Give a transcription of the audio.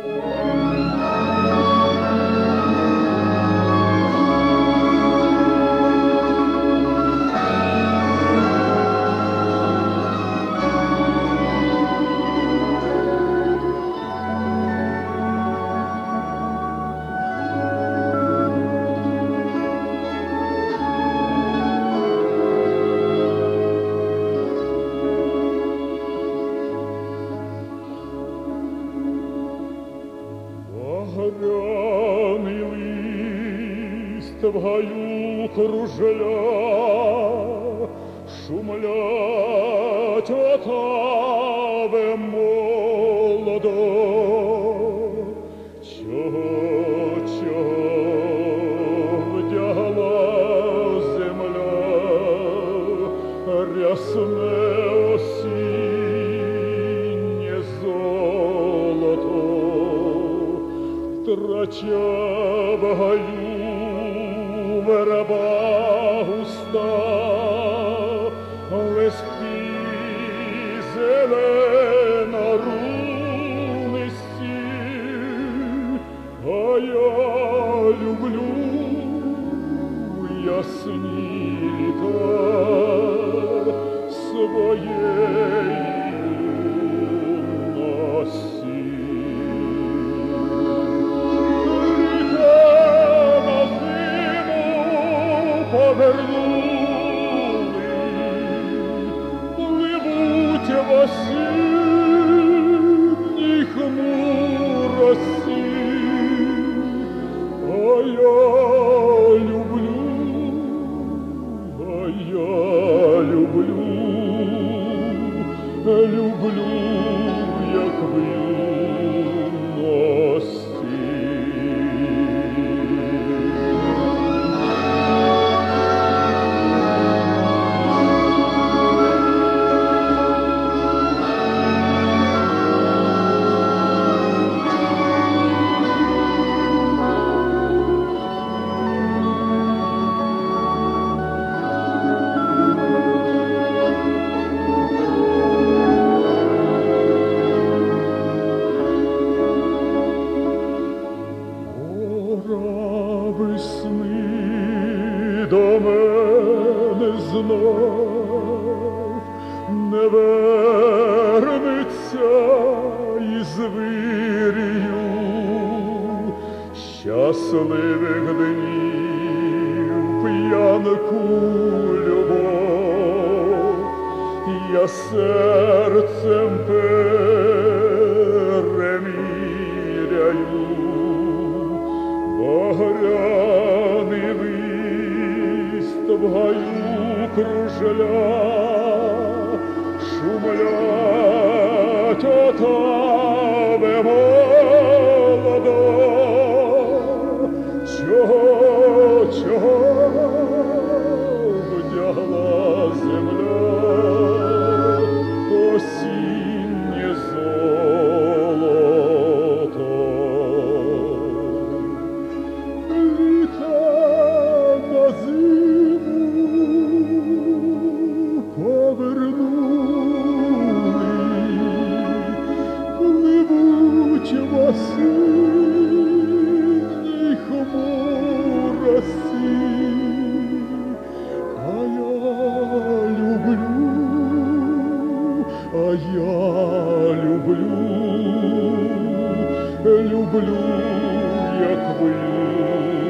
Багряний лист в гаю кружля, шумлять отави молодо. Чого вдягла земля рясне осіннє золото, трача в гаю верба густа, листки зелена румисті, а я люблю ясні літа своєї юності. Повернули, пливуть в осінній хмурості, а я люблю, люблю, як в юності. Весни до мене знов не вернеться із вирію щасливих днів п'янку любов. Я серцем переміряю багряний лист в гаю кружля, шумлять отави молодо. Чого вдягла земля осіннє золото. Пливуть в осінній хмурості, а я люблю, як ви.